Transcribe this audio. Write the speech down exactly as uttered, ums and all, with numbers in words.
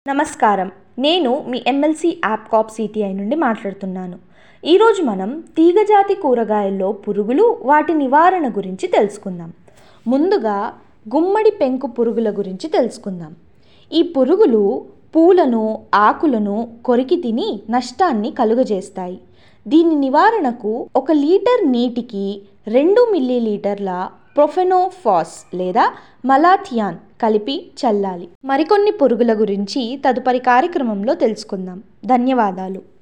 నమస్కారం. నేను మీ ఎమ్మెల్సీ యాప్ కాప్ సిటిఐ నుండి మాట్లాడుతున్నాను. ఈరోజు మనం తీగజాతి కూరగాయల్లో పురుగులు, వాటి నివారణ గురించి తెలుసుకుందాం. ముందుగా గుమ్మడి పెంకు పురుగుల గురించి తెలుసుకుందాం. ఈ పురుగులు పూలను, ఆకులను కొరికి తిని నష్టాన్ని కలుగజేస్తాయి. దీని నివారణకు ఒక లీటర్ నీటికి రెండు మిల్లీలీటర్ల ప్రొఫెనోఫాస్ లేదా మలాథియాన్ కలిపి చల్లాలి. మరికొన్ని పురుగుల గురించి తదుపరి కార్యక్రమంలో తెలుసుకుందాం. ధన్యవాదాలు.